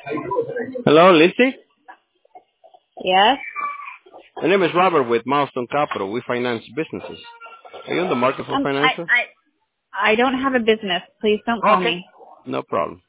Hello, Lindsay. Yes. My name is Robert with Milestone Capital. We finance businesses. Are you in the market for Um, I, financing? I, I don't have a business. Please don't call Okay. me. No problem.